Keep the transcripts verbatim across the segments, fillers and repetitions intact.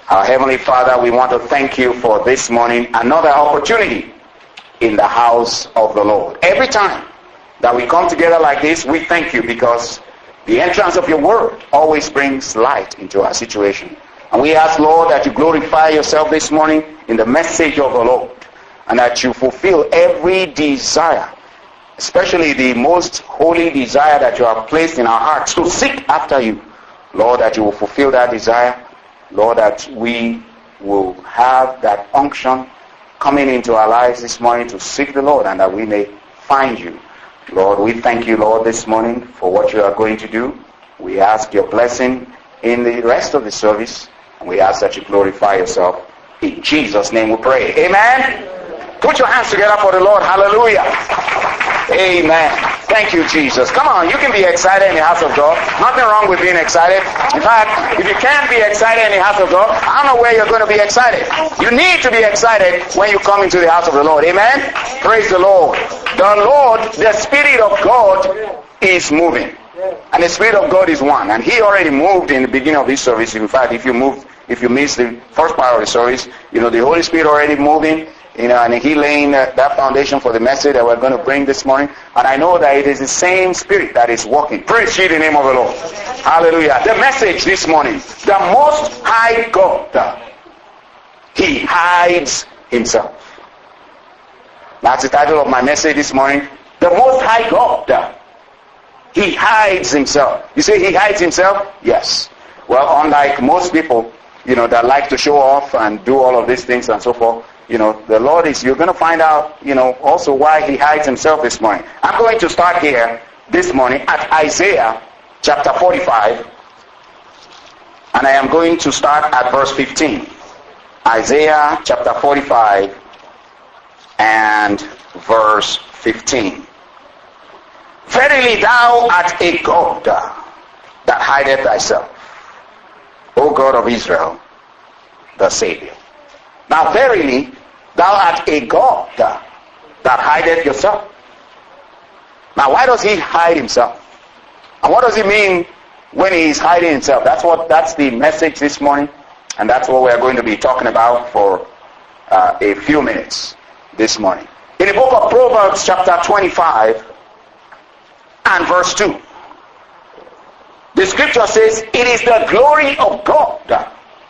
Our Heavenly Father, we want to thank you for this morning, another opportunity in the house of the Lord. Every time that we come together like this, we thank you because the entrance of your word always brings light into our situation. And we ask, Lord, that you glorify yourself this morning in the message of the Lord, and that you fulfill every desire, especially the most holy desire that you have placed in our hearts to seek after you. Lord, that you will fulfill that desire. Lord, that we will have that unction coming into our lives this morning to seek the Lord, and that we may find you. Lord, we thank you, Lord, this morning for what you are going to do. We ask your blessing in the rest of the service, and we ask that you glorify yourself. In Jesus' name we pray. Amen. Put your hands together for the Lord. Hallelujah. Amen. Thank you, Jesus. Come on, you can be excited in the house of God. Nothing wrong with being excited. In fact, if you can't be excited in the house of God, I don't know where you're going to be excited. You need to be excited when you come into the house of the Lord. Amen. Praise the Lord. The Lord, the Spirit of God is moving. And the Spirit of God is one. And He already moved in the beginning of this service. In fact, if you moved, if you missed the first part of the service, you know, the Holy Spirit already moving. You know, and He laying uh, that foundation for the message that we're going to bring this morning. And I know that it is the same Spirit that is working. Praise ye the name of the Lord. Hallelujah. The message this morning. The Most High God. He hides Himself. That's the title of my message this morning. The Most High God. He hides Himself. You say He hides Himself? Yes. Well, unlike most people, you know, that like to show off and do all of these things and so forth, you know, the Lord is, you're going to find out, you know, also why He hides Himself this morning. I'm going to start here this morning at Isaiah chapter forty-five. And I am going to start at verse fifteen. Isaiah chapter forty-five and verse fifteen. Verily thou art a God that hideth thyself, O God of Israel, the Savior. Now verily, thou art a God that hideth yourself. Now why does He hide Himself? And what does He mean when He is hiding Himself? That's what. That's the message this morning. And that's what we're going to be talking about for uh, a few minutes this morning. In the book of Proverbs chapter twenty-five and verse two, the scripture says, it is the glory of God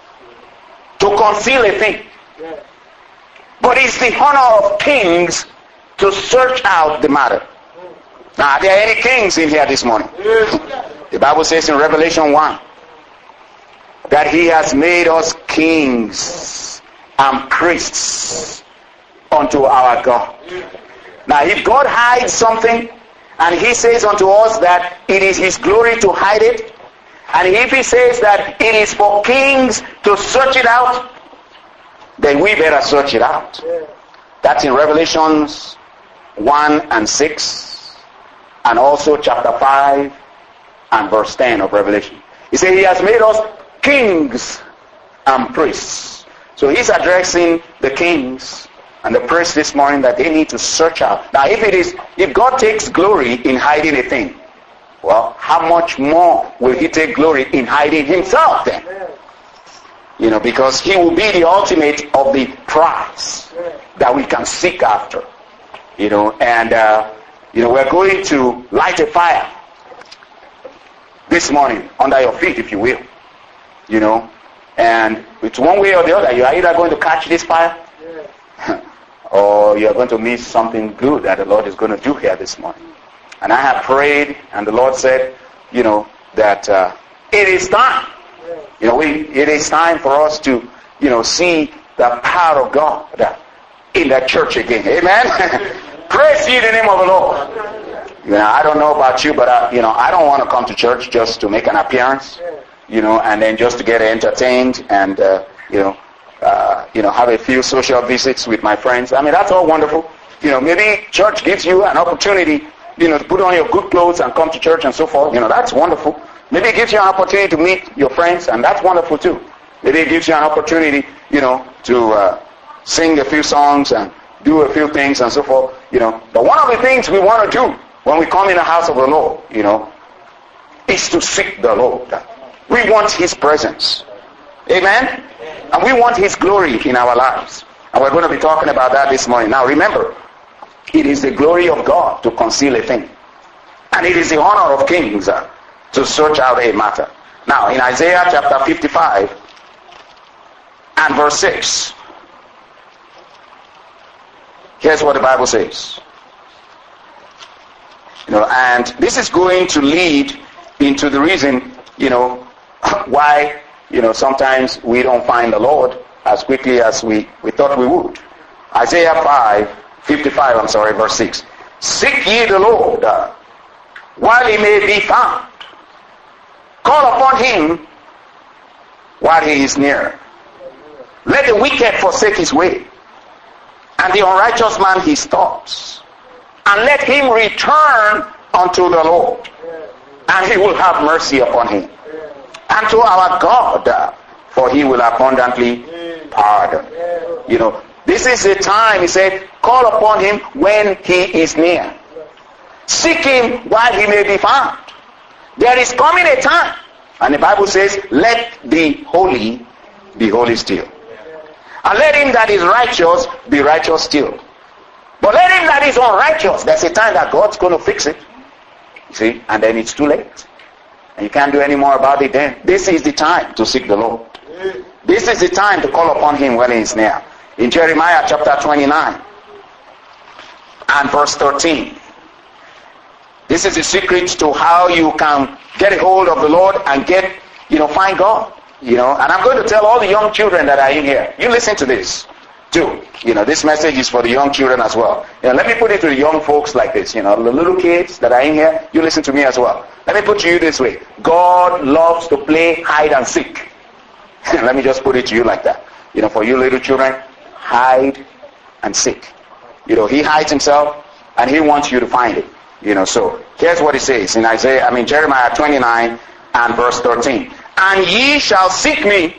to conceal a thing, but it's the honor of kings to search out the matter. Now, are there any kings in here this morning? The Bible says in Revelation one that He has made us kings and priests unto our God. Now, if God hides something, and He says unto us that it is His glory to hide it, and if He says that it is for kings to search it out, then we better search it out. That's in Revelations one and six, and also chapter five and verse ten of Revelation. He said He has made us kings and priests. So He's addressing the kings and the priests this morning, that they need to search out. Now if it is, if God takes glory in hiding a thing, well, how much more will He take glory in hiding Himself then? You know, because He will be the ultimate of the prize that we can seek after. You know, and uh, you know, we're going to light a fire this morning under your feet, if you will. You know, and it's one way or the other. You are either going to catch this fire, or you're going to miss something good that the Lord is going to do here this morning. And I have prayed, and the Lord said, you know, that uh, it is time. You know, we, it is time for us to, you know, see the power of God in the church again. Amen? Praise ye the name of the Lord. You know, I don't know about you, but, I, you know, I don't want to come to church just to make an appearance, you know, and then just to get entertained and, uh, you know, Uh, you know, have a few social visits with my friends. I mean, that's all wonderful. You know, maybe church gives you an opportunity, you know, to put on your good clothes and come to church and so forth. You know, that's wonderful. Maybe it gives you an opportunity to meet your friends, and that's wonderful too. Maybe it gives you an opportunity, you know, to uh, sing a few songs and do a few things and so forth. You know, but one of the things we want to do when we come in the house of the Lord, you know, is to seek the Lord. We want His presence. Amen? And we want his glory in our lives. And we're going to be talking about that this morning. Now remember, it is the glory of God to conceal a thing. And it is the honor of kings uh, to search out a matter. Now in Isaiah chapter fifty-five and verse six, here's what the Bible says. You know, and this is going to lead into the reason, you know, why, you know, sometimes we don't find the Lord as quickly as we, we thought we would. Isaiah five, fifty-five, I'm sorry, verse six. Seek ye the Lord uh, while he may be found. Call upon him while he is near. Let the wicked forsake his way, and the unrighteous man his thoughts. And let him return unto the Lord, and he will have mercy upon him. And to our God, for he will abundantly pardon. You know, this is the time, he said, call upon him when he is near. Seek him while he may be found. There is coming a time, and the Bible says, let the holy be holy still. And let him that is righteous be righteous still. But let him that is unrighteous, there's a time that God's going to fix it. You see, and then it's too late. And you can't do any more about it then. This is the time to seek the Lord. This is the time to call upon him when he is near. In Jeremiah chapter twenty-nine and verse thirteen. This is the secret to how you can get a hold of the Lord and get, you know, find God. You know, and I'm going to tell all the young children that are in here, you listen to this too. You know, this message is for the young children as well. You know, let me put it to the young folks like this. You know, the little kids that are in here, you listen to me as well. Let me put to you this way. God loves to play hide and seek. Let me just put it to you like that. You know, for you little children, hide and seek. You know, he hides himself and he wants you to find it. You know, so here's what it says in Isaiah, I mean Jeremiah twenty-nine and verse thirteen. And ye shall seek me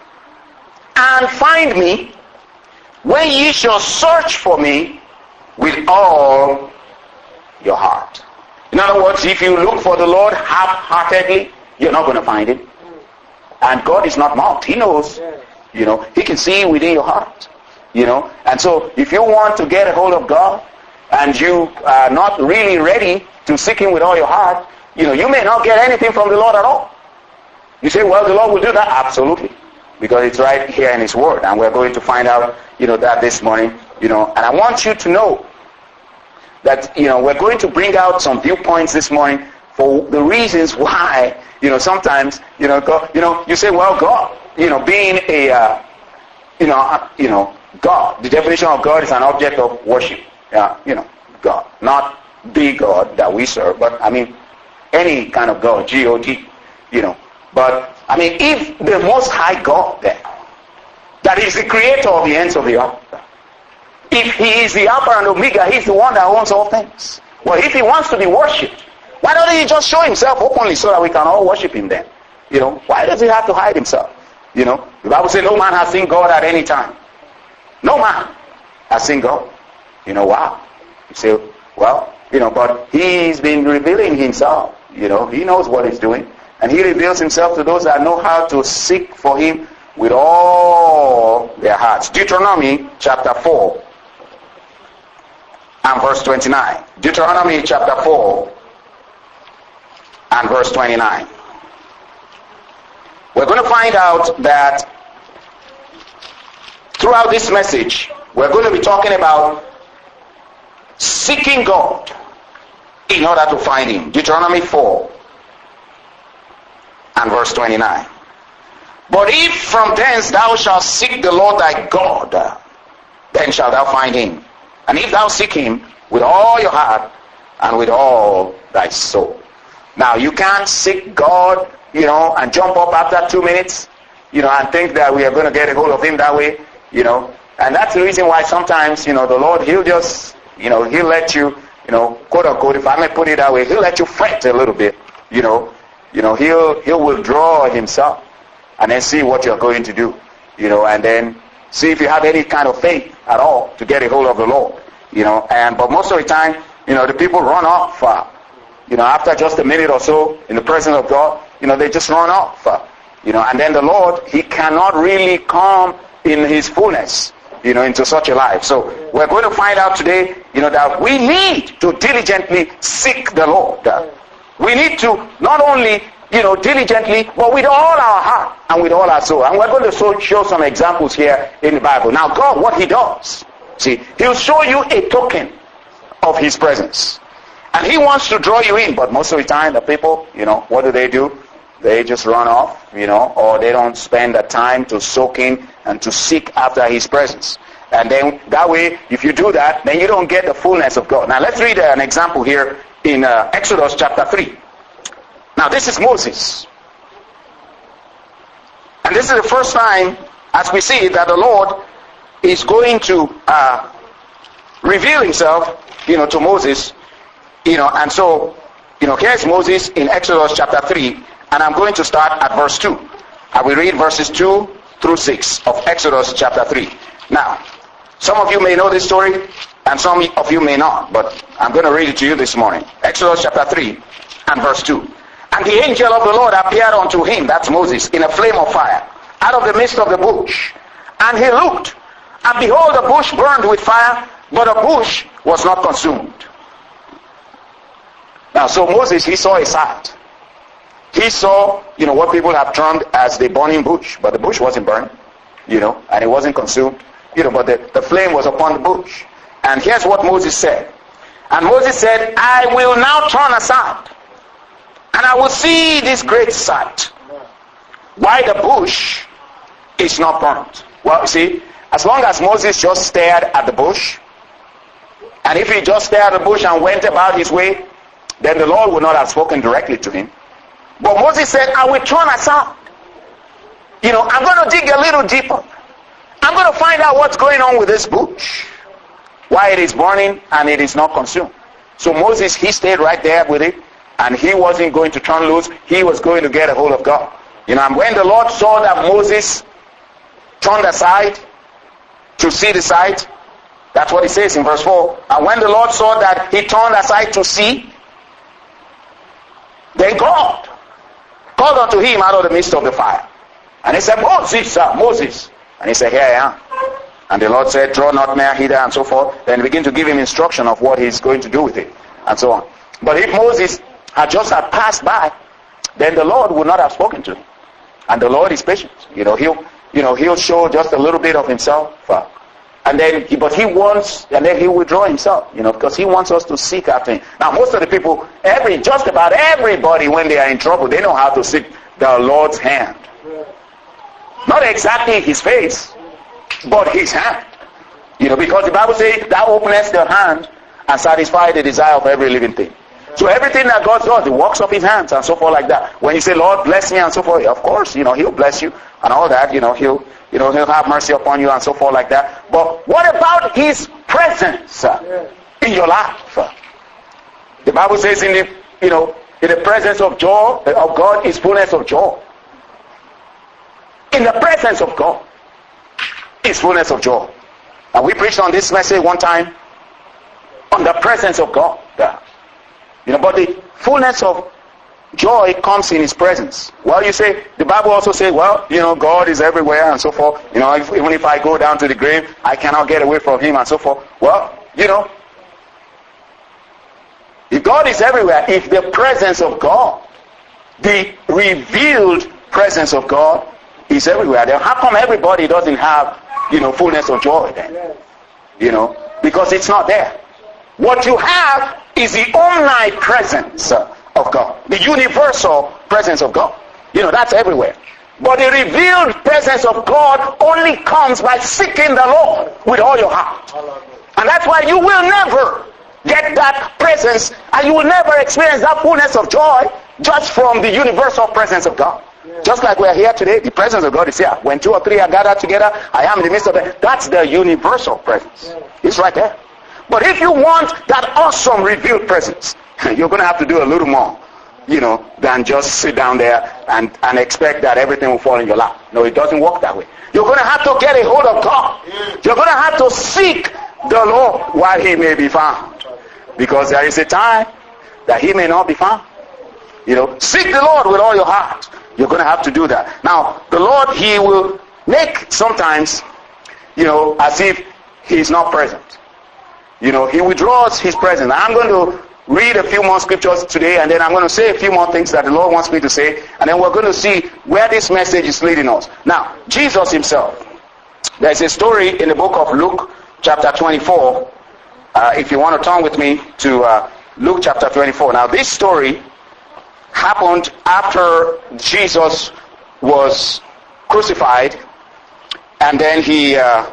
and find me when ye shall search for me with all your heart. In other words, if you look for the Lord half-heartedly, you're not going to find him. And God is not mocked. He knows. You know, he can see within your heart. You know, and so if you want to get a hold of God and you are not really ready to seek him with all your heart, you know, you may not get anything from the Lord at all. You say, well, the Lord will do that. Absolutely. Because it's right here in his word. And we're going to find out, you know, that this morning, you know. And I want you to know that, you know, we're going to bring out some viewpoints this morning for the reasons why, you know, sometimes, you know, God, you know, you say, well, God, you know, being a, uh, you know, uh, you know, God, the definition of God is an object of worship. Yeah, you know, God. Not the God that we serve, but, I mean, any kind of God, G O D, you know. But, I mean, if the Most High God then, that is the creator of the ends of the earth, if he is the Alpha and Omega, he's the one that owns all things. Well, if he wants to be worshipped, why doesn't he just show himself openly so that we can all worship him then? You know, why does he have to hide himself? You know, the Bible says no man has seen God at any time. No man has seen God. You know, wow. You say, well, you know, but he's been revealing himself. You know, he knows what he's doing. And he reveals himself to those that know how to seek for him with all their hearts. Deuteronomy chapter four and verse twenty-nine. Deuteronomy chapter four and verse twenty-nine. We're going to find out that throughout this message, we're going to be talking about seeking God in order to find him. Deuteronomy four and verse twenty-nine. But if from thence thou shalt seek the Lord thy God, then shalt thou find him. And if thou seek him with all your heart and with all thy soul. Now you can't seek God, you know, and jump up after two minutes, you know, and think that we are going to get a hold of him that way, you know. And that's the reason why sometimes, you know, the Lord, he'll just, you know, he'll let you, you know, quote unquote, if I may put it that way, he'll let you fret a little bit, you know. You know, he'll he'll withdraw himself and then see what you're going to do, you know, and then see if you have any kind of faith at all to get a hold of the Lord, you know. And but most of the time, you know, the people run off, uh, you know, after just a minute or so in the presence of God, you know, they just run off, uh, You know, and then the Lord, he cannot really come in his fullness, you know, into such a life. So we're going to find out today, you know, that we need to diligently seek the Lord. We need to not only, you know, diligently, but with all our heart and with all our soul. And we're going to show, show some examples here in the Bible. Now, God, what he does, see, he'll show you a token of his presence. And he wants to draw you in, but most of the time, the people, you know, what do they do? They just run off, you know, or they don't spend the time to soak in and to seek after his presence. And then that way, if you do that, then you don't get the fullness of God. Now, let's read an example here in uh, Exodus chapter three. Now, this is Moses. And this is the first time, as we see, that the Lord is going to uh, reveal himself, you know, to Moses. You know, and so, you know, here's Moses in Exodus chapter three, and I'm going to start at verse two. I will read verses two through six of Exodus chapter three. Now, some of you may know this story, and some of you may not, but I'm going to read it to you this morning. Exodus chapter three and verse two. And the angel of the Lord appeared unto him, that's Moses, in a flame of fire, out of the midst of the bush. And he looked, and behold, the bush burned with fire, but the bush was not consumed. Now, so Moses, he saw a sight. He saw, you know, what people have termed as the burning bush, but the bush wasn't burned, you know, and it wasn't consumed, you know, but the, the flame was upon the bush. And here's what Moses said. And Moses said, I will now turn aside, and I will see this great sight, why the bush is not burnt. Well, you see, as long as Moses just stared at the bush, and if he just stared at the bush and went about his way, then the Lord would not have spoken directly to him. But Moses said, I will turn aside. You know, I'm going to dig a little deeper. I'm going to find out what's going on with this bush, why it is burning and it is not consumed. So Moses, he stayed right there with it, and he wasn't going to turn loose. He was going to get a hold of God. You know, and when the Lord saw that Moses turned aside to see the sight, that's what it says in verse four. And when the Lord saw that he turned aside to see, then God called unto him out of the midst of the fire. And he said, Moses, sir, Moses. And he said, here I am. And the Lord said, draw not near hither, and so forth. Then begin to give him instruction of what he's going to do with it, and so on. But if Moses had just had passed by, then the Lord would not have spoken to him. And the Lord is patient. You know, he'll, you know, he'll show just a little bit of himself. Uh, And then, he, but he wants, and then he will withdraw himself, you know, because he wants us to seek after him. Now, most of the people, every, just about everybody, when they are in trouble, they know how to seek the Lord's hand. Not exactly his face, but his hand. You know, because the Bible says, thou openest the hand and satisfy the desire of every living thing. So everything that God does, the works of his hands and so forth like that. When you say, Lord, bless me and so forth, of course, you know, he'll bless you and all that, you know, he'll, you know, he'll have mercy upon you and so forth like that. But what about his presence uh, in your life? The Bible says in the, you know, in the presence of joy, of God is fullness of joy. In the presence of God is fullness of joy. And we preached on this message one time on the presence of God. Yeah. You know, but the fullness of joy comes in his presence. Well, you say, the Bible also says, well, you know, God is everywhere and so forth. You know, if, even if I go down to the grave, I cannot get away from him and so forth. Well, you know, if God is everywhere, if the presence of God, the revealed presence of God is everywhere, then how come everybody doesn't have, you know, fullness of joy then? You know, because it's not there. What you have is the omnipresence of God, the universal presence of God. You know, that's everywhere. But the revealed presence of God only comes by seeking the Lord with all your heart. And that's why you will never get that presence, and you will never experience that fullness of joy just from the universal presence of God. Just like we are here today, the presence of God is here. When two or three are gathered together, I am in the midst of them. That's the universal presence. It's right there. But if you want that awesome revealed presence, you're going to have to do a little more, you know, than just sit down there and, and expect that everything will fall in your lap. No, it doesn't work that way. You're going to have to get a hold of God. You're going to have to seek the Lord while he may be found. Because there is a time that he may not be found. You know, seek the Lord with all your heart. You're going to have to do that. Now, the Lord, he will make sometimes, you know, as if he's not present. You know, he withdraws his presence. I'm going to read a few more scriptures today, and then I'm going to say a few more things that the Lord wants me to say, and then we're going to see where this message is leading us. Now, Jesus himself. There's a story in the book of Luke, chapter twenty-four. Uh, if you want to turn with me to uh, Luke chapter twenty-four. Now, this story happened after Jesus was crucified, and then he, uh,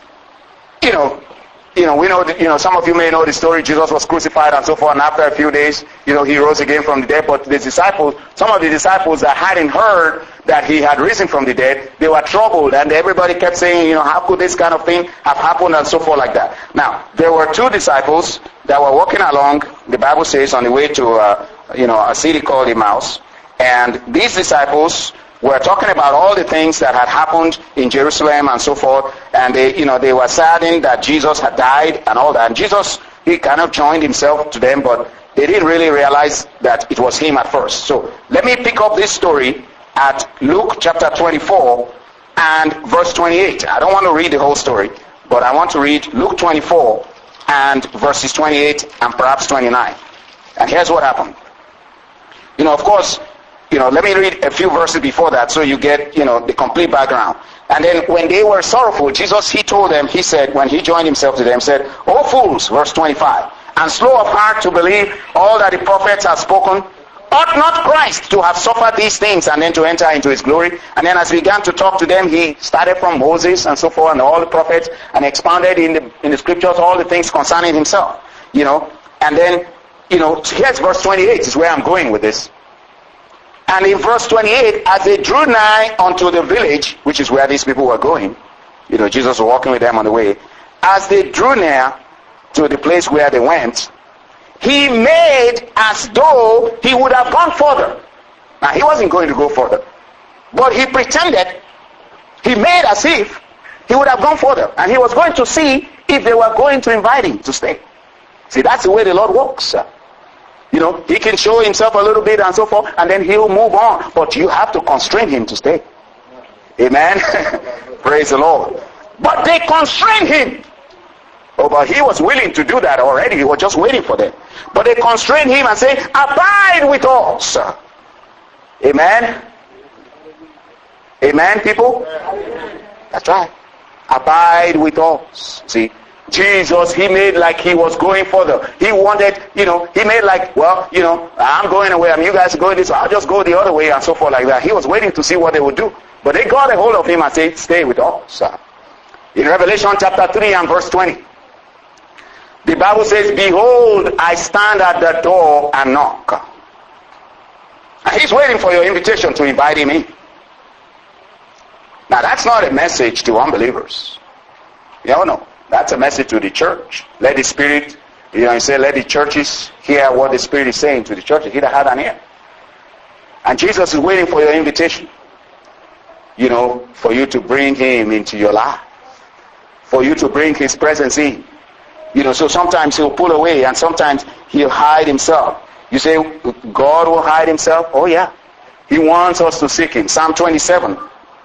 you know, you know, we know, that, you know, some of you may know the story. Jesus was crucified and so forth, and after a few days, you know, he rose again from the dead. But the disciples, some of the disciples that hadn't heard that he had risen from the dead, they were troubled, and everybody kept saying, you know, how could this kind of thing have happened, and so forth like that. Now, there were two disciples that were walking along, the Bible says, on the way to, uh, you know, a city called Emmaus, and these disciples were talking about all the things that had happened in Jerusalem and so forth, and they, you know, they were saddened that Jesus had died and all that. And Jesus, he kind of joined himself to them, but they didn't really realize that it was him at first. So let me pick up this story at Luke chapter twenty-four and verse twenty-eight. I don't want to read the whole story, but I want to read Luke twenty-four and verses twenty-eight and perhaps twenty-nine. And here's what happened. You know, of course, you know, let me read a few verses before that so you get, you know, the complete background. And then when they were sorrowful, Jesus, he told them, he said, when he joined himself to them, said, O fools, verse twenty-five, and slow of heart to believe all that the prophets have spoken, ought not Christ to have suffered these things and then to enter into his glory? And then as we began to talk to them, he started from Moses and so forth and all the prophets and expounded in the, in the scriptures all the things concerning himself, you know. And then, you know, here's verse twenty-eight is where I'm going with this. And in verse twenty-eight, as they drew nigh unto the village, which is where these people were going, you know, Jesus was walking with them on the way. As they drew near to the place where they went, he made as though he would have gone further. Now, he wasn't going to go further, but he pretended, he made as if he would have gone further. And he was going to see if they were going to invite him to stay. See, that's the way the Lord works. You know, he can show himself a little bit and so forth, and then he'll move on. But you have to constrain him to stay. Amen? Praise the Lord. But they constrained him. Oh, but he was willing to do that already. He was just waiting for them. But they constrained him and said, abide with us. Amen? Amen, people? That's right. Abide with us. See? Jesus, he made like he was going further. He wanted, you know, he made like, well, you know, I'm going away. I mean, you guys are going this way. I'll just go the other way and so forth like that. He was waiting to see what they would do. But they got a hold of him and said, stay with us. In Revelation chapter three and verse twenty, the Bible says, behold, I stand at the door and knock. And he's waiting for your invitation to invite him in. Now, that's not a message to unbelievers. You don't know. That's a message to the church. Let the Spirit, you know, you say, let the churches hear what the Spirit is saying to the churches. He that had an ear. And Jesus is waiting for your invitation. You know, for you to bring him into your life. For you to bring his presence in. You know, so sometimes he'll pull away and sometimes he'll hide himself. You say, God will hide himself? Oh yeah. He wants us to seek him. Psalm twenty-seven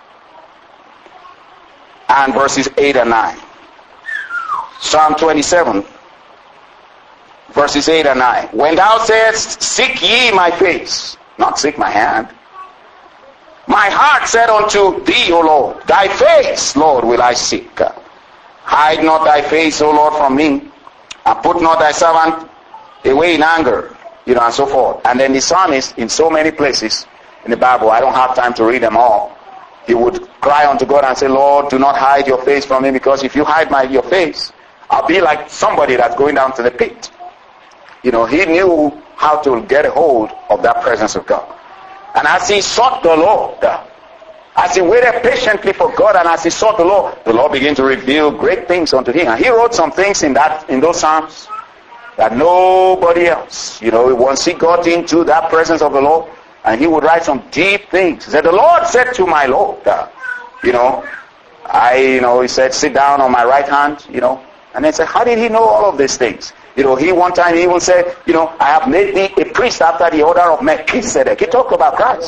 and verses eight and nine. Psalm twenty-seven, verses eight and nine. When thou sayest, seek ye my face, not seek my hand. My heart said unto thee, O Lord, thy face, Lord, will I seek. Hide not thy face, O Lord, from me, and put not thy servant away in anger, you know, and so forth. And then the psalmist, in so many places in the Bible, I don't have time to read them all, he would cry unto God and say, Lord, do not hide your face from me, because if you hide my your face, I'll be like somebody that's going down to the pit. You know, he knew how to get a hold of that presence of God. And as he sought the Lord, as he waited patiently for God, and as he sought the Lord, the Lord began to reveal great things unto him. And he wrote some things in that in those Psalms that nobody else, you know, once he got into that presence of the Lord, and he would write some deep things. He said, the Lord said to my Lord, uh, you know, I, you know, he said, sit down on my right hand, you know. And then said, how did he know all of these things? You know, he one time he even said, you know, I have made thee a priest after the order of Melchizedek. He talked about Christ.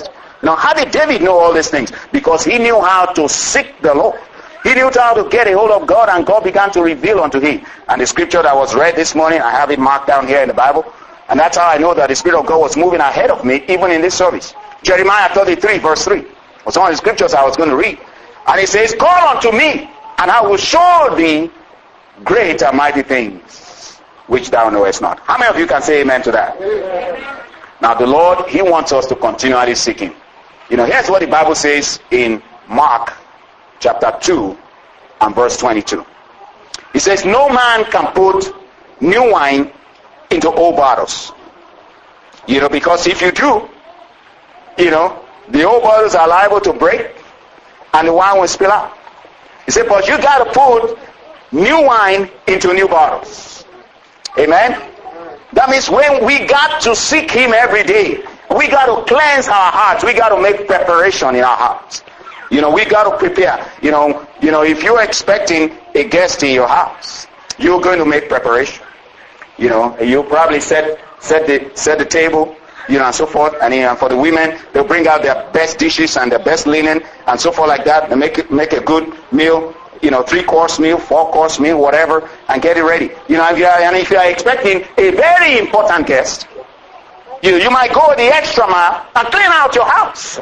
Now, how did David know all these things? Because he knew how to seek the Lord. He knew how to get a hold of God, and God began to reveal unto him. And the scripture that was read this morning, I have it marked down here in the Bible. And that's how I know that the Spirit of God was moving ahead of me, even in this service. Jeremiah thirty-three, verse three. Was one of the scriptures I was going to read. And it says, call unto me, and I will show thee great and mighty things, which thou knowest not. How many of you can say amen to that? Amen. Now the Lord, he wants us to continually seek him. You know, here's what the Bible says in Mark chapter two and verse twenty-two. It says, no man can put new wine into old bottles. You know, because if you do, you know, the old bottles are liable to break and the wine will spill out. He said, but you got to put new wine into new bottles. Amen? That means when we got to seek him every day, we got to cleanse our hearts. We got to make preparation in our hearts. You know, we got to prepare. You know, you know, if you're expecting a guest in your house, you're going to make preparation. You know, you probably set set the set the table, you know, and so forth. And you know, for the women, they'll bring out their best dishes and their best linen and so forth like that. They make it make a good meal. You know, three course meal, four course meal, whatever, and get it ready. You know, if you are, and if you are expecting a very important guest, you you might go the extra mile and clean out your house.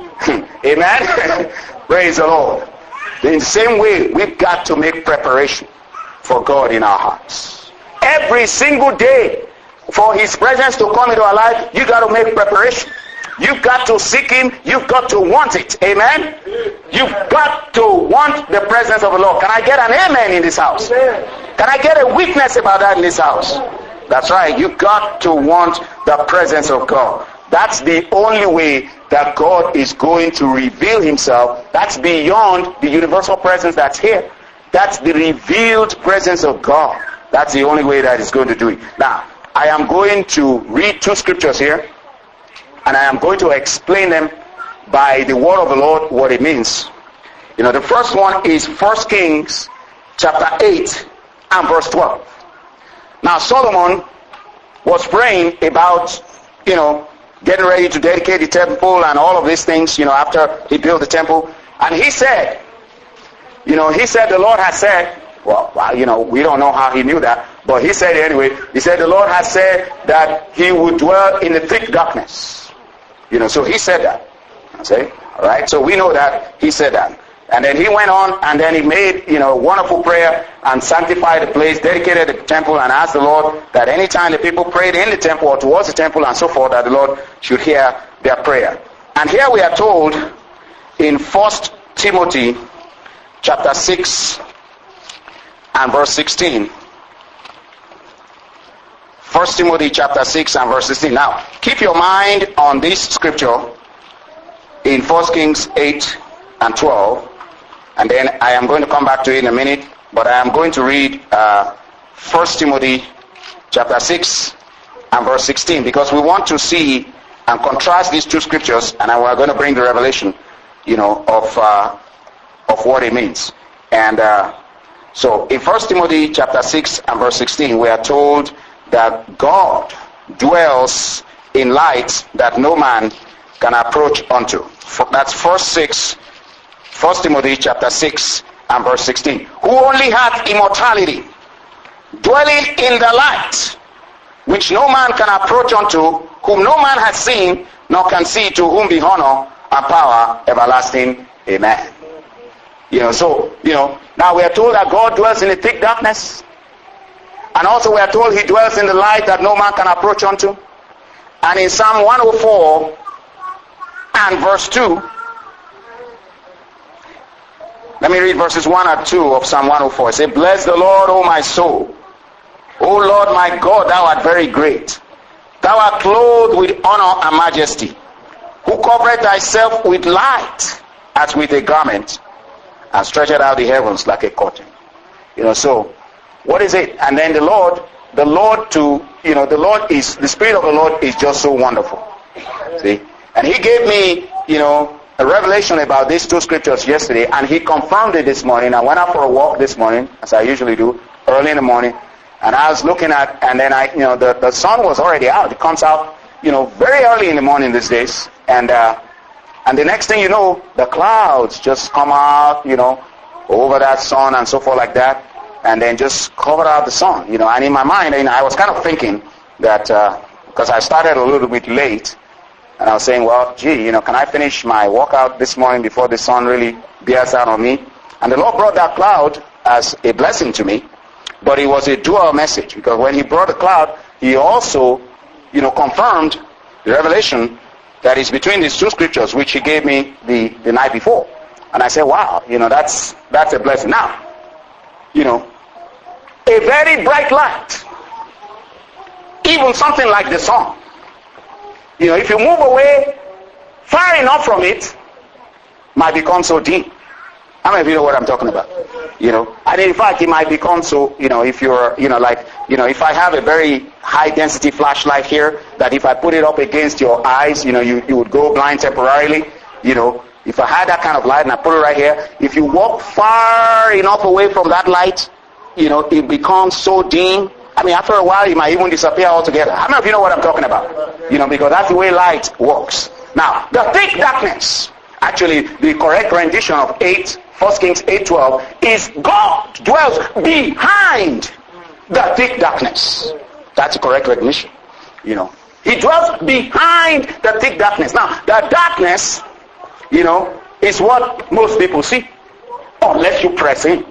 Amen. Praise the Lord. In the same way, we've got to make preparation for God in our hearts. Every single day, for his presence to come into our life, you got to make preparation. You've got to seek him. You've got to want it. Amen. You've got to want the presence of the Lord. Can I get an amen in this house? Can I get a witness about that in this house? That's right. You've got to want the presence of God. That's the only way that God is going to reveal himself. That's beyond the universal presence that's here. That's the revealed presence of God. That's the only way that is going to do it. Now, I am going to read two scriptures here, and I am going to explain them by the word of the Lord what it means. You know, the first one is First Kings chapter eight and verse twelve. Now, Solomon was praying about, you know, getting ready to dedicate the temple and all of these things, you know, after he built the temple. And he said, you know, he said the Lord has said, well, well, you know, we don't know how he knew that, but he said it anyway. He said the Lord has said that he would dwell in the thick darkness. You know, so he said that. See? All right, so we know that he said that. And then he went on, and then he made, you know, a wonderful prayer and sanctified the place, dedicated the temple, and asked the Lord that anytime the people prayed in the temple or towards the temple and so forth, that the Lord should hear their prayer. And here we are told in First Timothy chapter six and verse sixteen. First Timothy chapter six and verse sixteen. Now, keep your mind on this scripture in First Kings eight and twelve. And then I am going to come back to it in a minute. But I am going to read uh, First Timothy chapter six and verse sixteen. Because we want to see and contrast these two scriptures. And we're going to bring the revelation, you know, of, uh, of what it means. And uh, so in First Timothy chapter six and verse sixteen, we are told that God dwells in light that no man can approach unto. That's First six. First Timothy chapter six and verse sixteen. Who only hath immortality, dwelling in the light, which no man can approach unto, whom no man has seen, nor can see, to whom be honor and power everlasting. Amen. You know, so, you know, now we are told that God dwells in the thick darkness. And also we are told he dwells in the light that no man can approach unto. And in Psalm one oh four and verse two, let me read verses one and two of Psalm one oh four. It says, bless the Lord, O my soul. O Lord my God, thou art very great. Thou art clothed with honor and majesty, who covereth thyself with light as with a garment, and stretcheth out the heavens like a curtain. You know, so what is it? And then the Lord, the Lord to, you know, the Lord is, the Spirit of the Lord is just so wonderful. See? And he gave me, you know, a revelation about these two scriptures yesterday, and he confirmed it this morning. I went out for a walk this morning, as I usually do, early in the morning, and I was looking at, and then I, you know, the, the sun was already out. It comes out, you know, very early in the morning these days, and uh, And the next thing you know, the clouds just come out, you know, over that sun and so forth like that, and then just cover out the sun, you know. And in my mind, you know, I was kind of thinking that, uh, because I started a little bit late, and I was saying, well, gee, you know, can I finish my workout this morning before the sun really bears out on me? And the Lord brought that cloud as a blessing to me, but it was a dual message, because when he brought the cloud, he also, you know, confirmed the revelation that is between these two scriptures, which he gave me the, the night before. And I said, wow, you know, that's that's a blessing. Now, you know, a very bright light, even something like the sun, you know, if you move away far enough from it, might become so dim. How many of you know what I'm talking about? You know, and in fact, it might become so, you know, if you're, you know, like, you know, if I have a very high density flashlight here, that if I put it up against your eyes, you know, you, you would go blind temporarily. You know, if I had that kind of light and I put it right here, if you walk far enough away from that light, you know, it becomes so dim. I mean, after a while, it might even disappear altogether. How many of you know what I'm talking about? You know, because that's the way light works. Now, the thick darkness, actually, the correct rendition of eight, First Kings eight twelve, is God dwells behind the thick darkness. That's the correct recognition. You know, he dwells behind the thick darkness. Now, the darkness, you know, is what most people see, unless you press in.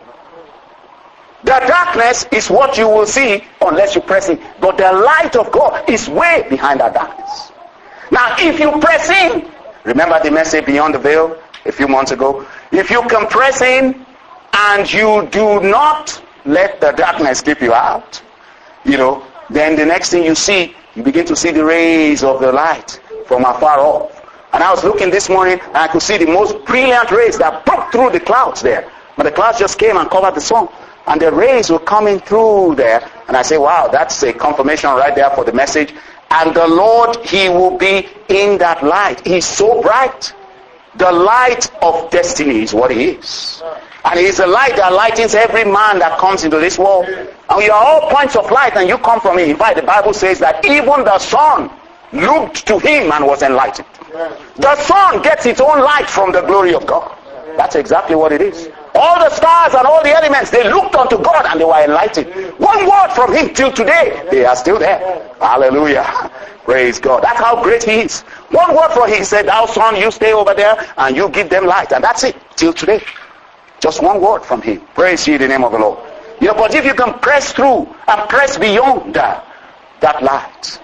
The darkness is what you will see unless you press in. But the light of God is way behind that darkness. Now, if you press in, remember the message beyond the veil a few months ago? If you can press in and you do not let the darkness keep you out, you know, then the next thing you see, you begin to see the rays of the light from afar off. And I was looking this morning and I could see the most brilliant rays that broke through the clouds there. But the clouds just came and covered the sun. And the rays were coming through there. And I say, wow, that's a confirmation right there for the message. And the Lord, he will be in that light. He's so bright. The light of destiny is what he is. And he is the light that lightens every man that comes into this world. And we are all points of light and you come from him. In fact, the Bible says that even the sun looked to him and was enlightened. The sun gets its own light from the glory of God. That's exactly what it is. All the stars and all the elements, they looked unto God and they were enlightened. One word from him till today, they are still there. Hallelujah. Praise God. That's how great he is. One word from him, he said, thou son, you stay over there and you give them light. And that's it, till today. Just one word from him. Praise ye the name of the Lord. You know, but if you can press through and press beyond that, that light,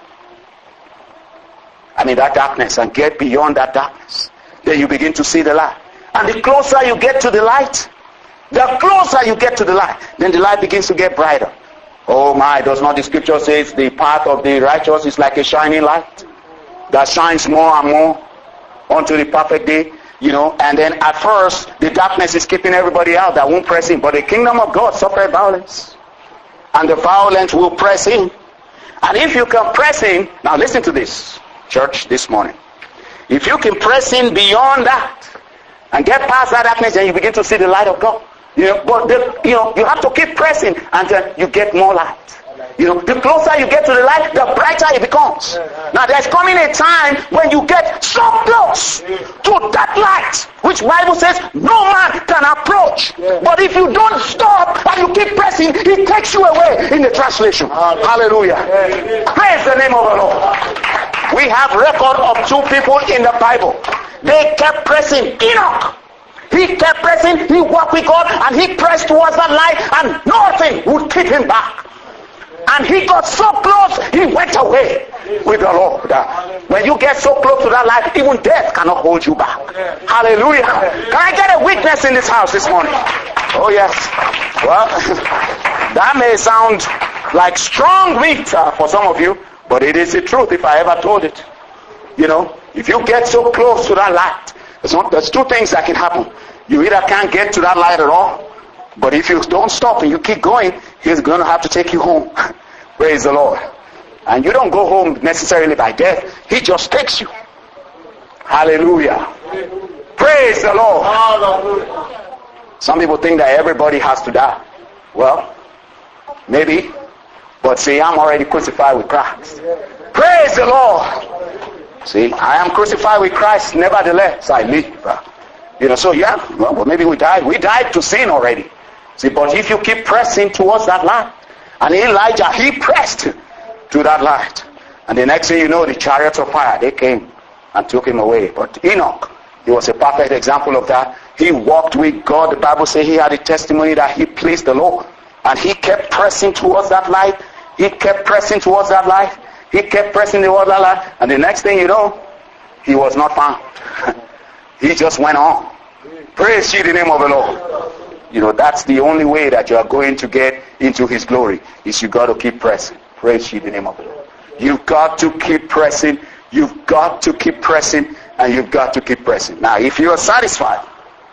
I mean that darkness, and get beyond that darkness, then you begin to see the light. And the closer you get to the light, the closer you get to the light, then the light begins to get brighter. Oh my, does not the scripture say the path of the righteous is like a shining light that shines more and more unto the perfect day? You know, and then at first the darkness is keeping everybody out that won't press in. But the kingdom of God suffered violence, and the violent will press in. And if you can press in, now listen to this, church, this morning. If you can press in beyond that and get past that darkness, then you begin to see the light of God. You know, but the, you know, you have to keep pressing until you get more light. You know, the closer you get to the light, the brighter it becomes. Now there's coming a time when you get so close to that light, which Bible says no man can approach. But if you don't stop and you keep pressing, it takes you away in the translation. Hallelujah. Praise the name of the Lord. We have record of two people in the Bible. They kept pressing. Enoch, he kept pressing, he walked with God, and he pressed towards that light, and nothing would keep him back. And he got so close, he went away with the Lord. When you get so close to that light, even death cannot hold you back. Hallelujah. Can I get a witness in this house this morning? Oh yes. Well, that may sound like strong meat uh, for some of you, but it is the truth if I ever told it. You know, if you get so close to that light, there's, not, there's two things that can happen. You either can't get to that light at all, but if you don't stop and you keep going, he's going to have to take you home. Praise the Lord. And you don't go home necessarily by death. He just takes you. Hallelujah. Praise the Lord. Some people think that everybody has to die. Well, maybe. But see, I'm already crucified with Christ. Praise the Lord. See, I am crucified with Christ, nevertheless I live. You know, so yeah, well, maybe we died. We died to sin already. See, but if you keep pressing towards that light, and Elijah, he pressed to that light. And the next thing you know, the chariots of fire, they came and took him away. But Enoch, he was a perfect example of that. He walked with God. The Bible says he had a testimony that he pleased the Lord. And he kept pressing towards that light. He kept pressing towards that light. He kept pressing towards that light. And the next thing you know, he was not found. He just went on. Praise ye the name of the Lord. You know, that's the only way that you are going to get into his glory, is you got to keep pressing. Praise ye the name of the Lord. You've got to keep pressing. You've got to keep pressing. And you've got to keep pressing. Now, if you are satisfied,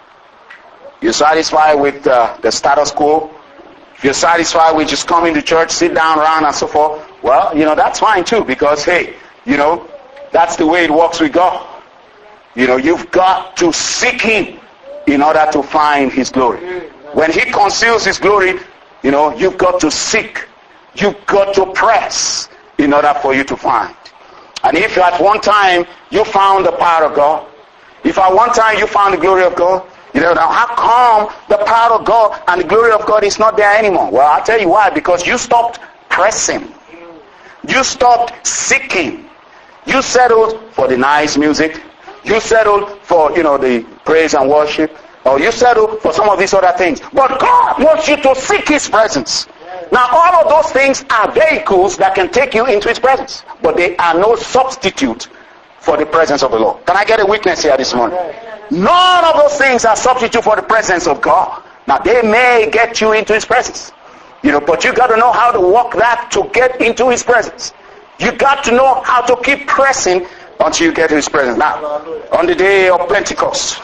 you're satisfied with uh, the status quo, if you're satisfied with just coming to church, sit down around and so forth, well, you know, that's fine too, because, hey, you know, that's the way it works with God. You know, you've got to seek him in order to find his glory. When he conceals his glory, you know, you've got to seek. You've got to press in order for you to find. And if at one time you found the power of God, if at one time you found the glory of God, you know, now how come the power of God and the glory of God is not there anymore? Well, I'll tell you why. Because you stopped pressing. You stopped seeking. You settled for the nice music. You settled for, you know, the praise and worship. Or you settled for some of these other things. But God wants you to seek his presence. Now, all of those things are vehicles that can take you into his presence. But they are no substitute for the presence of the Lord. Can I get a witness here this morning? None of those things are substitute for the presence of God. Now, they may get you into his presence. You know, but you got to know how to walk that to get into his presence. You got to know how to keep pressing until you get to his presence. Now, on the day of Pentecost,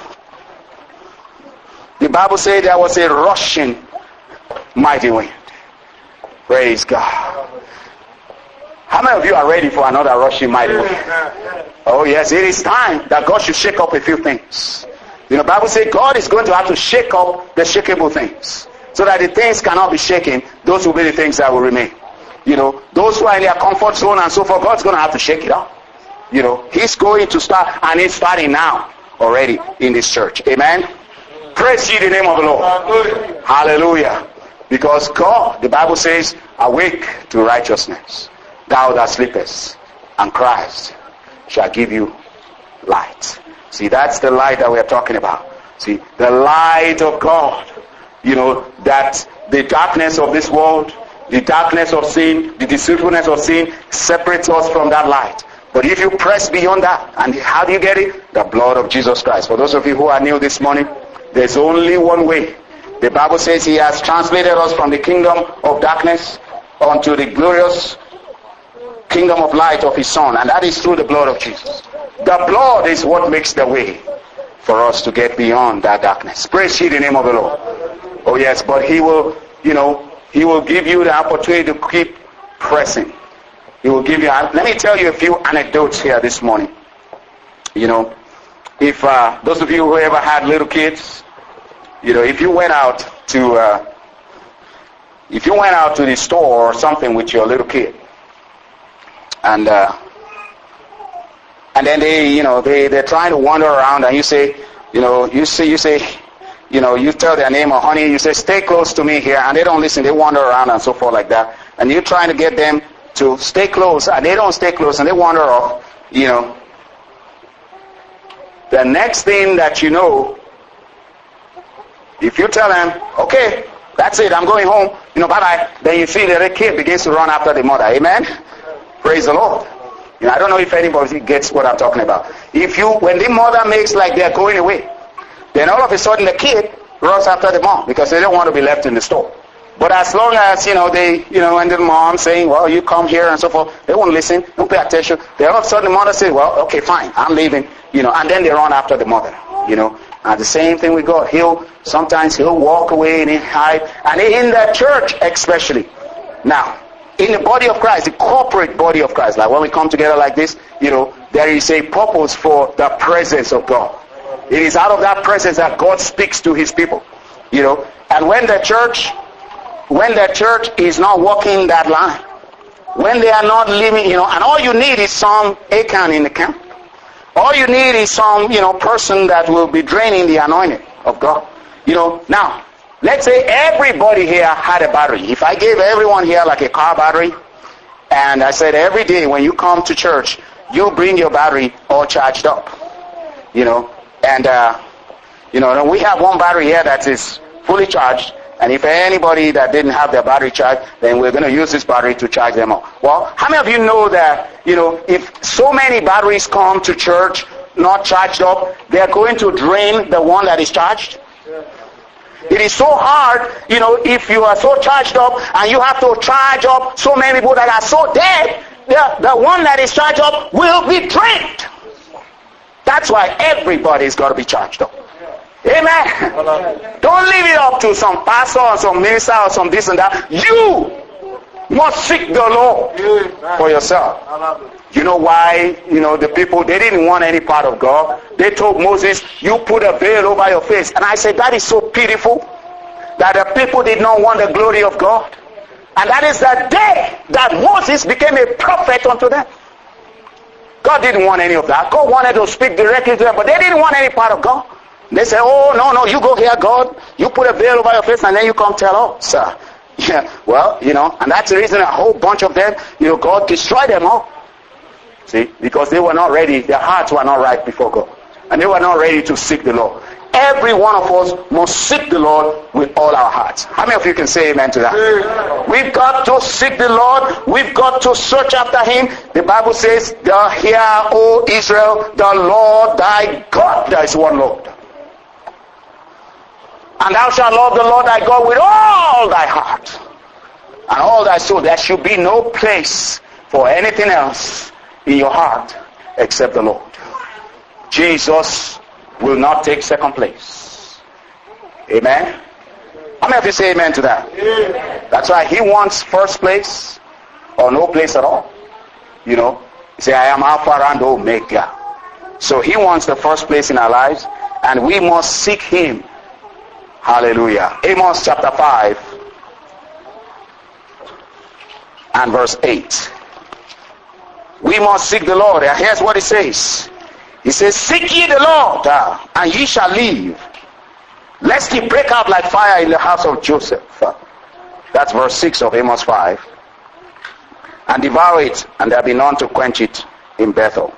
the Bible said there was a rushing mighty wind. Praise God. How many of you are ready for another rushing mighty wind? Oh yes, it is time that God should shake up a few things. You know, the Bible says God is going to have to shake up the shakeable things. So that the things cannot be shaken, those will be the things that will remain. You know, those who are in their comfort zone and so forth, God's going to have to shake it up. You know, he's going to start, and he's starting now already in this church. Amen. Praise ye the name of the Lord. Hallelujah. Because God, the Bible says, awake to righteousness, thou that sleepest, and Christ shall give you light. See, that's the light that we are talking about. See, the light of God. You know, that the darkness of this world, the darkness of sin, the deceitfulness of sin separates us from that light. But if you press beyond that, and how do you get it? The blood of Jesus Christ. For those of you who are new this morning, there's only one way. The Bible says he has translated us from the kingdom of darkness unto the glorious kingdom of light of his Son. And that is through the blood of Jesus. The blood is what makes the way for us to get beyond that darkness. Praise ye the name of the Lord. Oh yes, but he will, you know, he will give you the opportunity to keep pressing. He will give you, let me tell you a few anecdotes here this morning. You know, if uh, those of you who ever had little kids, you know, if you went out to, uh, if you went out to the store or something with your little kid, and uh, and then they, you know, they they're trying to wander around, and you say, you know, you say, you say, you know, you tell their name or honey, you say, stay close to me here, and they don't listen, they wander around and so forth like that, and you're trying to get them to stay close, and they don't stay close, and they wander off, you know. The next thing that you know, if you tell them, okay, that's it, I'm going home, you know, bye-bye, then you see that the kid begins to run after the mother. Amen? Praise the Lord. You know, I don't know if anybody gets what I'm talking about. If you, when the mother makes like they're going away, then all of a sudden the kid runs after the mom because they don't want to be left in the store. But as long as, you know, they, you know, and the mom saying, well, you come here and so forth, they won't listen, don't pay attention. Then all of a sudden the mother says, well, okay, fine, I'm leaving, you know, and then they run after the mother, you know. And the same thing with God. He'll, sometimes he'll walk away and he'll hide. And in the church especially. Now, in the body of Christ, the corporate body of Christ, like when we come together like this, you know, there is a purpose for the presence of God. It is out of that presence that God speaks to his people, you know. And when the church, when the church is not walking that line, when they are not living, you know, and all you need is some Achan in the camp. All you need is some, you know, person that will be draining the anointing of God. You know, now, let's say everybody here had a battery. If I gave everyone here like a car battery, and I said every day when you come to church, you bring your battery all charged up. You know, and, uh, you know, we have one battery here that is fully charged. And if anybody that didn't have their battery charged, then we're going to use this battery to charge them up. Well, how many of you know that, you know, if so many batteries come to church not charged up, they're going to drain the one that is charged? It is so hard, you know, if you are so charged up and you have to charge up so many people that are so dead, the, the one that is charged up will be drained. That's why everybody's got to be charged up. Amen. Don't leave it up to some pastor or some minister or some this and that. You must seek the Lord for yourself. You know why, you know, the people, they didn't want any part of God. They told Moses, you put a veil over your face. And I said, that is so pitiful that the people did not want the glory of God. And that is the day that Moses became a prophet unto them. God didn't want any of that. God wanted to speak directly to them, but they didn't want any part of God. They said, oh, no, no, you go here, God. You put a veil over your face and then you come tell us. Uh, yeah, well, you know, and that's the reason a whole bunch of them, you know, God destroyed them all. See, because they were not ready, their hearts were not right before God. And they were not ready to seek the Lord. Every one of us must seek the Lord with all our hearts. How many of you can say amen to that? Amen. We've got to seek the Lord. We've got to search after Him. The Bible says, hear, O Israel, the Lord thy God. There is one Lord. And thou shalt love the Lord thy God with all thy heart and all thy soul. There should be no place for anything else in your heart except the Lord. Jesus will not take second place. Amen. How many of you say amen to that? Amen. That's why He wants first place or no place at all. You know, He say, I am Alpha and Omega. So He wants the first place in our lives, and we must seek Him. Hallelujah. Amos chapter five and verse eight. We must seek the Lord. And here's what it says. He says, seek ye the Lord, uh, and ye shall live. Lest he break out like fire in the house of Joseph. Uh, that's verse six of Amos five. And devour it, and there be none to quench it in Bethel.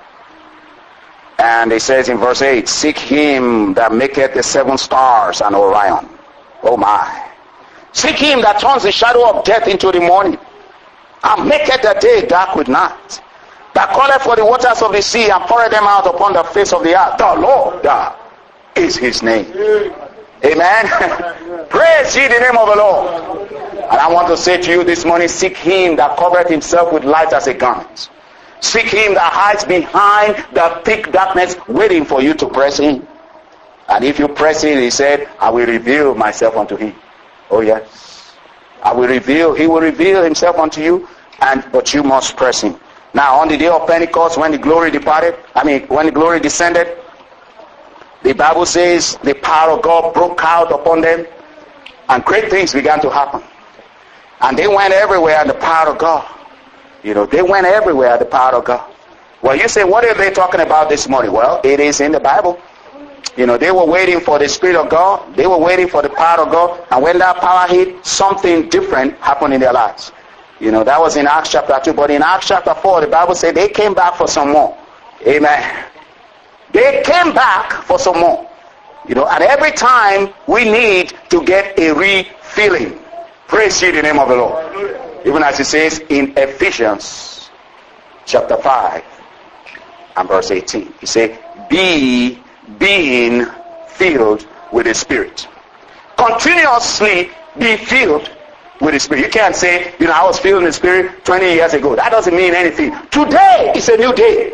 And it says in verse eight, seek him that maketh the seven stars and Orion. Oh my. Seek him that turns the shadow of death into the morning, and maketh the day dark with night. That calleth for the waters of the sea and poureth them out upon the face of the earth. The Lord uh, is his name. Amen. Praise ye the name of the Lord. And I want to say to you this morning, seek him that covereth himself with light as a garment. Seek him that hides behind the thick darkness, waiting for you to press in. And if you press in, he said, I will reveal myself unto him. Oh yes. I will reveal, he will reveal himself unto you, and but you must press in. Now on the day of Pentecost, when the glory departed, I mean when the glory descended, the Bible says the power of God broke out upon them, and great things began to happen. And they went everywhere in the power of God. You know, they went everywhere in the power of God. Well, you say, what are they talking about this morning? Well, it is in the Bible. You know, they were waiting for the Spirit of God. They were waiting for the power of God. And when that power hit, something different happened in their lives. You know, that was in Acts chapter two. But in Acts chapter four, the Bible said they came back for some more. Amen. They came back for some more. You know, and every time we need to get a refilling. Praise ye the name of the Lord. Even as it says in Ephesians chapter five and verse eighteen. He said, be being filled with the Spirit. Continuously be filled with the Spirit. You can't say, you know, I was filled in the Spirit twenty years ago. That doesn't mean anything. Today is a new day.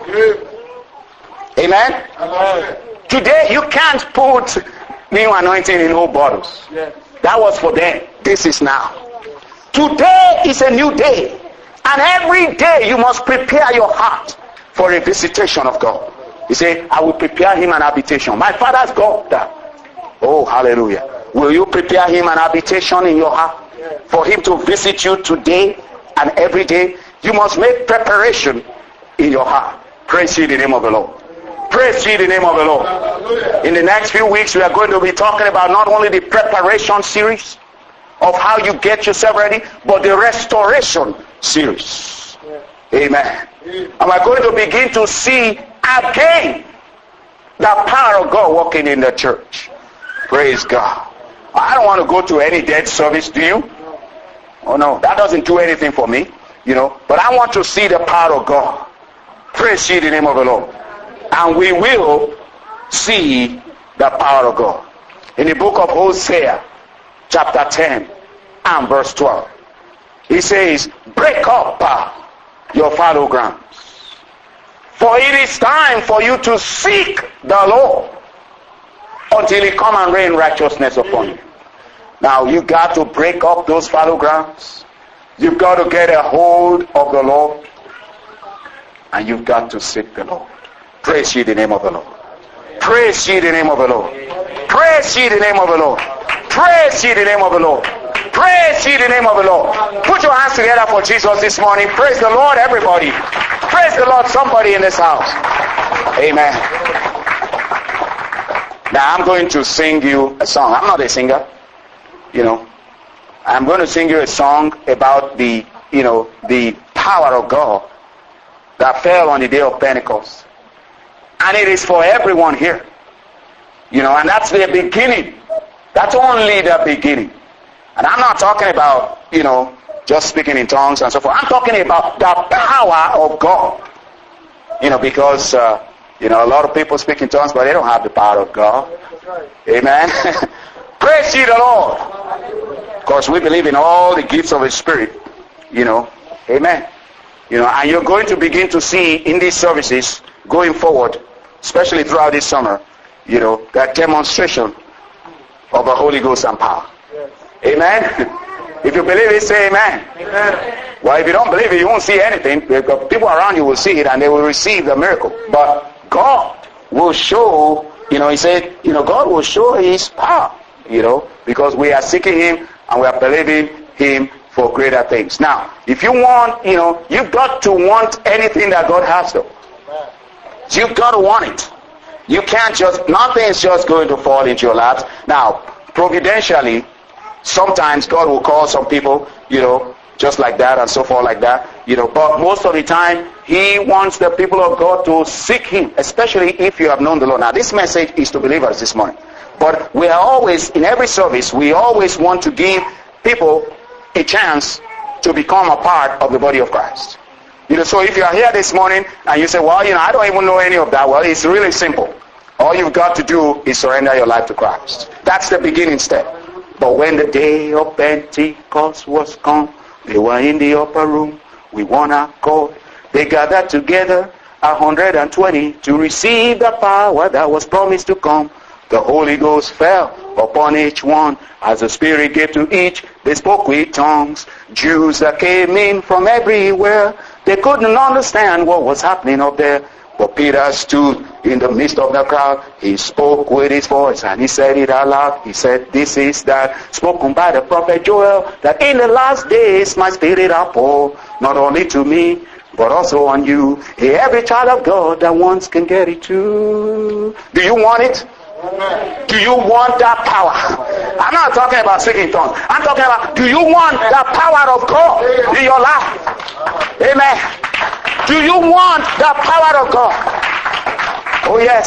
Amen? Amen. Today you can't put new anointing in old bottles. Yes. That was for them. This is now. Today is a new day. And every day you must prepare your heart for a visitation of God. He said, I will prepare him an habitation. My Father's God. Oh, hallelujah. Will you prepare him an habitation in your heart? For him to visit you today and every day? You must make preparation in your heart. Praise ye the name of the Lord. Praise ye the name of the Lord. In the next few weeks, we are going to be talking about not only the preparation series of how you get yourself ready, but the restoration series. Amen. And we're going to begin to see again the power of God working in the church. Praise God. I don't want to go to any dead service, do you? Oh no, that doesn't do anything for me, you know. But I want to see the power of God. Praise ye the name of the Lord. And we will see the power of God. In the book of Hosea, chapter ten and verse twelve, he says, break up uh, your fallow grounds, for it is time for you to seek the Lord until he come and rain righteousness upon you. Now you got to break up those fallow grounds. You've got to get a hold of the Lord, and you've got to seek the Lord. Praise ye the name of the Lord. Praise ye the name of the Lord. Praise ye the name of the Lord. Praise ye the name of the Lord. Praise ye the name of the Lord. Put your hands together for Jesus this morning. Praise the Lord, everybody. Praise the Lord, somebody in this house. Amen. Now I'm going to sing you a song. I'm not a singer, you know. I'm going to sing you a song about the, you know, the power of God that fell on the day of Pentecost. And it is for everyone here. You know, and that's the beginning. That's only the beginning. And I'm not talking about, you know, just speaking in tongues and so forth. I'm talking about the power of God. You know, because, uh, you know, a lot of people speak in tongues, but they don't have the power of God. Amen. Praise ye the Lord. Of course, we believe in all the gifts of the Spirit. You know. Amen. You know, and you're going to begin to see in these services going forward, especially throughout this summer, you know, that demonstration of the Holy Ghost and power. Yes. Amen. If you believe it, say amen. Amen. Well, if you don't believe it, you won't see anything. Because people around you will see it and they will receive the miracle. But God will show, you know, he said, you know, God will show his power, you know, because we are seeking him and we are believing him for greater things. Now, if you want, you know, you've got to want anything that God has though. You've got to want it. You can't just, nothing is just going to fall into your laps. Now, providentially, sometimes God will call some people, you know, just like that and so forth like that, you know, but most of the time, he wants the people of God to seek him, especially if you have known the Lord. Now, this message is to believers this morning. But we are always, in every service, we always want to give people a chance to become a part of the body of Christ. You know, so if you are here this morning and you say, well, you know, I don't even know any of that. Well, it's really simple. All you've got to do is surrender your life to Christ. That's the beginning step. But when the day of Pentecost was come, they were in the upper room with one accord. They gathered together, a hundred and twenty, to receive the power that was promised to come. The Holy Ghost fell upon each one. As the Spirit gave to each, they spoke with tongues. Jews that came in from everywhere, they couldn't understand what was happening up there. But Peter stood in the midst of the crowd. He spoke with his voice and he said it out loud. He said, this is that spoken by the prophet Joel, that in the last days my Spirit will pour, not only to me, but also on you. Every child of God that wants can get it too. Do you want it? Do you want that power? I'm not talking about speaking tongues. I'm talking about, do you want the power of God in your life? Amen. Do you want the power of God? Oh yes.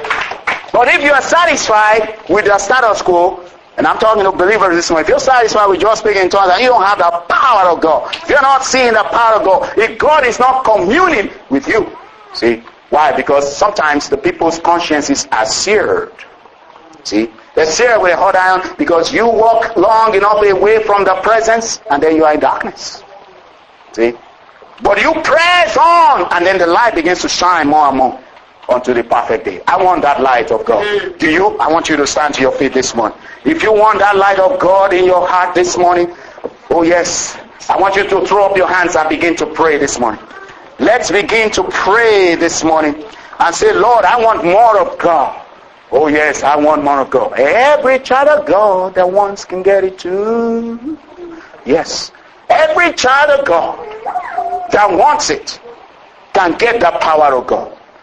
But if you are satisfied with the status quo, and I'm talking to believers this morning, if you're satisfied with just speaking in tongues and you don't have the power of God, if you're not seeing the power of God, if God is not communing with you, see, why? Because sometimes the people's consciences are seared. See? They're seared with a hot iron because you walk long enough away from the presence and then you are in darkness. See? But you press on and then the light begins to shine more and more unto the perfect day. I want that light of God. Do you? I want you to stand to your feet this morning. If you want that light of God in your heart this morning, oh yes, I want you to throw up your hands and begin to pray this morning. Let's begin to pray this morning and say, Lord, I want more of God. Oh yes, I want more of God. Every child of God that wants can get it too. Yes. Every child of God that wants it can get the power of God.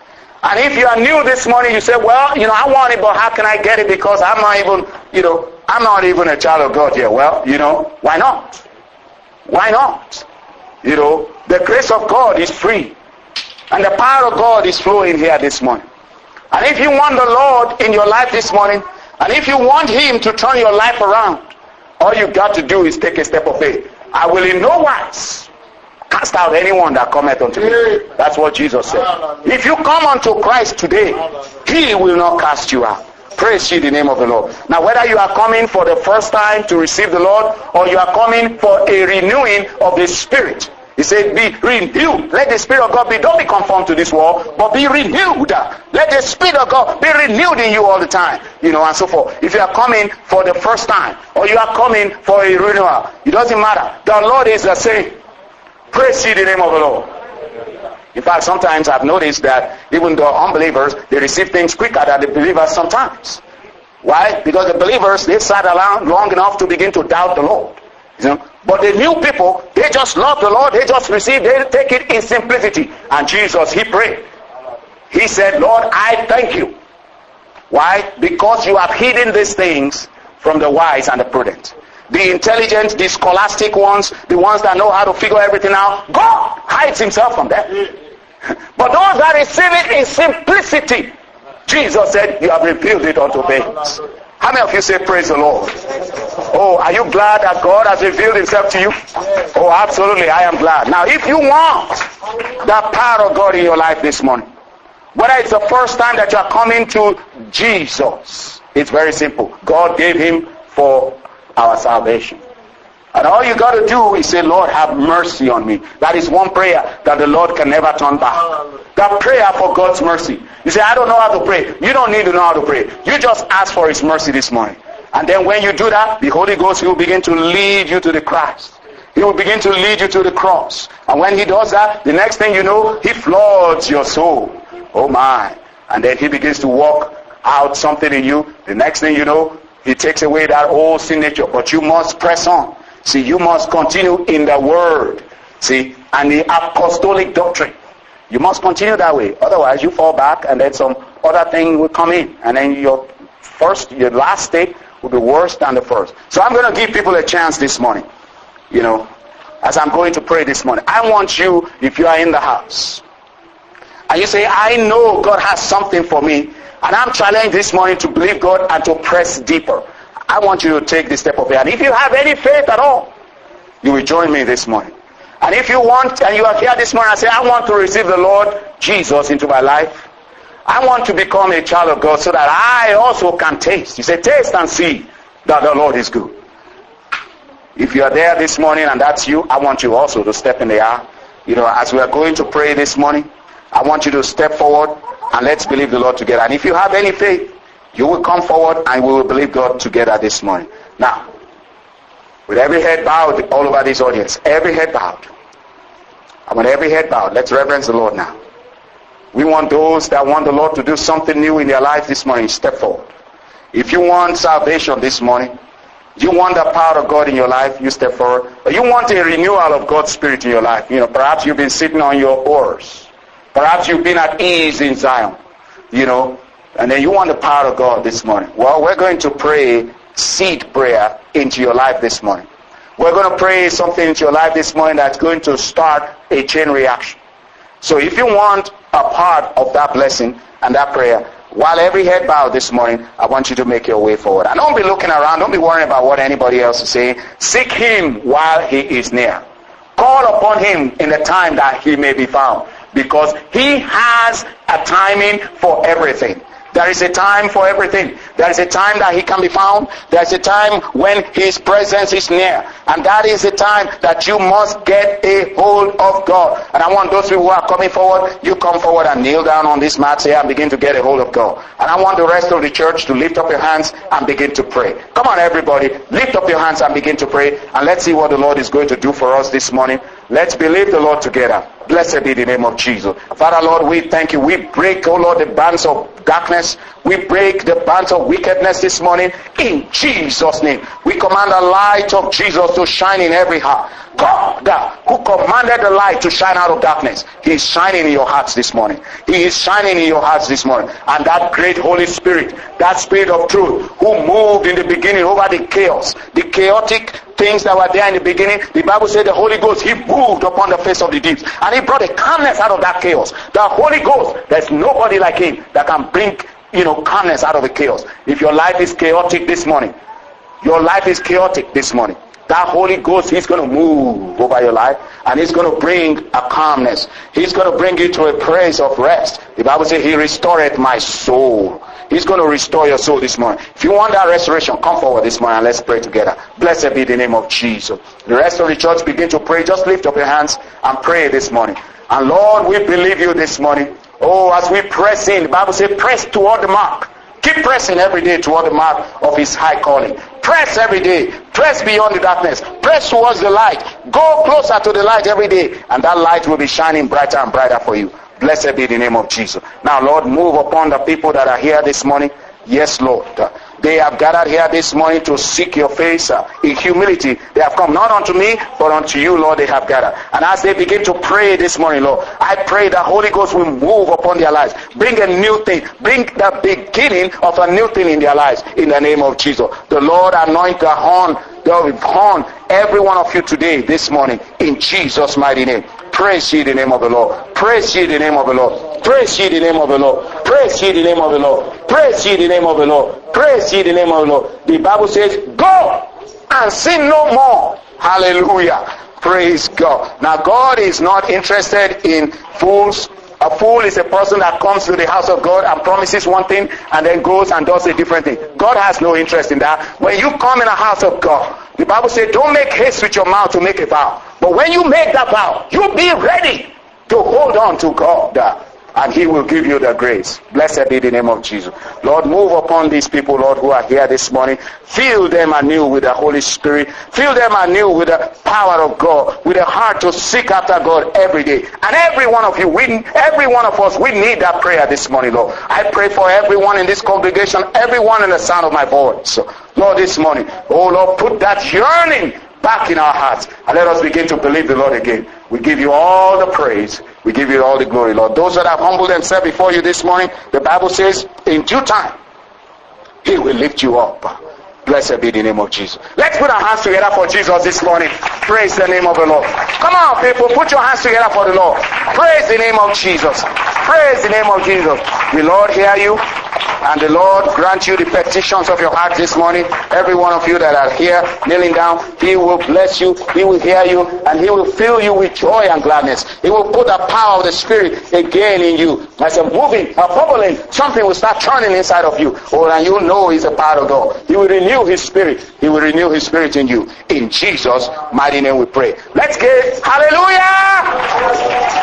And if you are new this morning, you say, well, you know, I want it, but how can I get it? Because I'm not even, you know, I'm not even a child of God here. Well, you know, why not? Why not? You know, the grace of God is free. And the power of God is flowing here this morning. And if you want the Lord in your life this morning, and if you want Him to turn your life around, all you got to do is take a step of faith. I will in no wise cast out anyone that cometh unto me. That's what Jesus said. If you come unto Christ today, He will not cast you out. Praise ye the name of the Lord. Now, whether you are coming for the first time to receive the Lord, or you are coming for a renewing of the Spirit, He said, be renewed. Let the Spirit of God be, don't be conformed to this world, but be renewed. Let the Spirit of God be renewed in you all the time. You know, and so forth. If you are coming for the first time, or you are coming for a renewal, it doesn't matter. The Lord is the same. Praise ye the name of the Lord. In fact, sometimes I've noticed that even the unbelievers, they receive things quicker than the believers sometimes. Why? Because the believers, they sat around long enough to begin to doubt the Lord. You know? But the new people, they just love the Lord. They just receive, they take it in simplicity. And Jesus, He prayed. He said, Lord, I thank you. Why? Because you have hidden these things from the wise and the prudent. The intelligent, the scholastic ones, the ones that know how to figure everything out, God hides Himself from them. But those that receive it in simplicity, Jesus said, you have revealed it unto babes. How many of you say praise the Lord? Oh, are you glad that God has revealed Himself to you? Oh, absolutely, I am glad. Now, if you want the power of God in your life this morning, whether it's the first time that you are coming to Jesus, it's very simple. God gave Him for our salvation. And all you got to do is say, Lord, have mercy on me. That is one prayer that the Lord can never turn back. That prayer for God's mercy. You say, I don't know how to pray. You don't need to know how to pray. You just ask for His mercy this morning. And then when you do that, the Holy Ghost will begin to lead you to the Christ. He will begin to lead you to the cross. And when He does that, the next thing you know, He floods your soul. Oh my. And then He begins to walk out something in you. The next thing you know, He takes away that old sin nature. But you must press on. See, you must continue in the Word. See, and the apostolic doctrine. You must continue that way. Otherwise, you fall back and then some other thing will come in. And then your first, your last state will be worse than the first. So I'm going to give people a chance this morning. You know, as I'm going to pray this morning. I want you, if you are in the house, and you say, I know God has something for me, and I'm challenged this morning to believe God and to press deeper. I want you to take this step of faith. And if you have any faith at all, you will join me this morning. And if you want, and you are here this morning and say, I want to receive the Lord Jesus into my life. I want to become a child of God so that I also can taste. You say, taste and see that the Lord is good. If you are there this morning and that's you, I want you also to step in the aisle. You know, as we are going to pray this morning, I want you to step forward and let's believe the Lord together. And if you have any faith, you will come forward and we will believe God together this morning. Now, with every head bowed all over this audience, every head bowed. I want every head bowed. Let's reverence the Lord now. We want those that want the Lord to do something new in their life this morning, step forward. If you want salvation this morning, you want the power of God in your life, you step forward. Or you want a renewal of God's Spirit in your life. You know, perhaps you've been sitting on your oars. Perhaps you've been at ease in Zion. You know, and then you want the power of God this morning. Well, we're going to pray seed prayer into your life this morning. We're going to pray something into your life this morning that's going to start a chain reaction. So if you want a part of that blessing and that prayer, while every head bowed this morning, I want you to make your way forward. And don't be looking around. Don't be worrying about what anybody else is saying. Seek Him while He is near. Call upon Him in the time that He may be found. Because He has a timing for everything. There is a time for everything. There is a time that He can be found. There is a time when His presence is near. And that is the time that you must get a hold of God. And I want those people who are coming forward, you come forward and kneel down on this mat here and begin to get a hold of God. And I want the rest of the church to lift up your hands and begin to pray. Come on everybody, lift up your hands and begin to pray. And let's see what the Lord is going to do for us this morning. Let's believe the Lord together. Blessed be the name of Jesus. Father, Lord, we thank you. We break, oh Lord, the bands of darkness. We break the bands of wickedness this morning in Jesus' name. We command the light of Jesus to shine in every heart. God, who commanded the light to shine out of darkness, He is shining in your hearts this morning. He is shining in your hearts this morning. And that great Holy Spirit, that Spirit of truth, who moved in the beginning over the chaos, the chaotic things that were there in the beginning, the Bible said the Holy Ghost, He moved upon the face of the deep, and He brought a calmness out of that chaos. The Holy Ghost, there's nobody like Him that can bring, you know, calmness out of the chaos. If your life is chaotic this morning, your life is chaotic this morning, that Holy Ghost, He's going to move over your life, and He's going to bring a calmness. He's going to bring you to a place of rest. The Bible says He restored my soul. He's going to restore your soul this morning. If you want that restoration, come forward this morning and let's pray together. Blessed be the name of Jesus. The rest of the church begin to pray. Just lift up your hands and pray this morning. And Lord, we believe you this morning. Oh, as we press in, the Bible says press toward the mark. Keep pressing every day toward the mark of His high calling. Press every day. Press beyond the darkness. Press towards the light. Go closer to the light every day, and that light will be shining brighter and brighter for you. Blessed be the name of Jesus. Now, Lord, move upon the people that are here this morning. Yes, Lord. They have gathered here this morning to seek your face uh, in humility. They have come not unto me, but unto you, Lord, they have gathered. And as they begin to pray this morning, Lord, I pray the Holy Ghost will move upon their lives. Bring a new thing. Bring the beginning of a new thing in their lives in the name of Jesus. The Lord anoint the horn, the horn, every one of you today, this morning, in Jesus' mighty name. Praise ye the name of the Lord. Praise ye the name of the Lord. Praise ye the name of the Lord. Praise ye the name of the Lord. Praise ye the name of the Lord. Praise ye the name of the Lord. The Bible says, go and sin no more. Hallelujah. Praise God. Now, God is not interested in fools. A fool is a person that comes to the house of God and promises one thing and then goes and does a different thing. God has no interest in that. When you come in a house of God, the Bible says, don't make haste with your mouth to make a vow. But when you make that vow, you be ready to hold on to God, uh, and He will give you the grace. Blessed be the name of Jesus. Lord, move upon these people, Lord, who are here this morning. Fill them anew with the Holy Spirit. Fill them anew with the power of God, with a heart to seek after God every day. And every one of you, we, every one of us, we need that prayer this morning, Lord. I pray for everyone in this congregation, everyone in the sound of my voice. So, Lord, this morning, oh Lord, put that yearning back in our hearts, and let us begin to believe the Lord again. We give you all the praise. We give you all the glory, Lord. Those that have humbled themselves before you this morning, the Bible says, in due time, He will lift you up. Blessed be the name of Jesus. Let's put our hands together for Jesus this morning. Praise the name of the Lord. Come on, people, put your hands together for the Lord. Praise the name of Jesus. Praise the name of Jesus. The Lord hear you, and the Lord grant you the petitions of your heart this morning. Every one of you that are here kneeling down, He will bless you, He will hear you, and He will fill you with joy and gladness. He will put the power of the Spirit again in you. As a moving, a bubbling, something will start turning inside of you. Oh, and you know He's a part of God. He will renew His Spirit. He will renew His Spirit in you. In Jesus' mighty name we pray. Let's give hallelujah!